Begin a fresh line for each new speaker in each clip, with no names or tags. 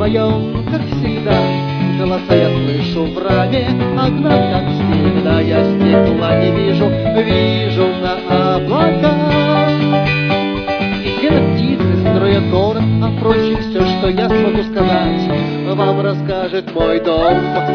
моем, как всегда, голоса я слышу в раме окна, как всегда, я стекла не вижу, вижу на облаках. И где-то птицы строят город, а впрочем, все, что я смогу сказать, вам расскажет мой дом.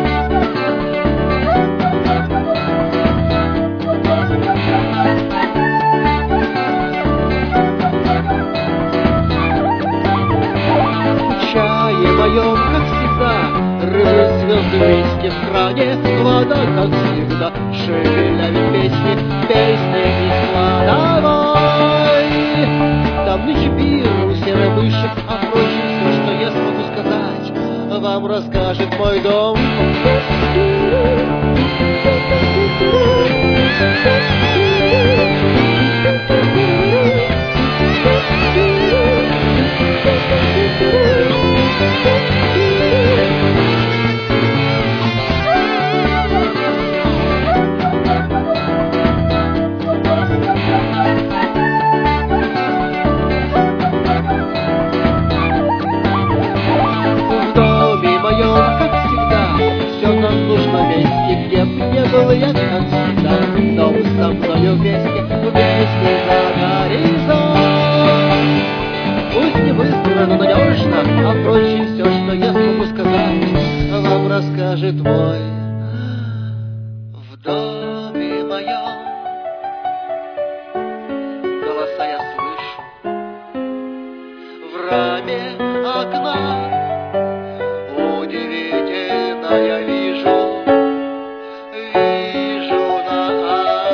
Моем, как всегда, рыбы, звезды, виски в кране, вода, как всегда, шевеля песни, песни не складывай. Там нынче пир у серой мыши, а впрочем, все, что я смогу сказать, вам расскажет мой дом. Был я, как всегда, дом со мною вместе за горизонт. Пусть не быстро, но надежно, а впрочем, все, что я смогу сказать, вам расскажет мой. В доме моем голоса я слышу, в раме окна удивительно я вижу.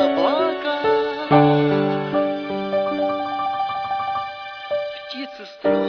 Птицы строят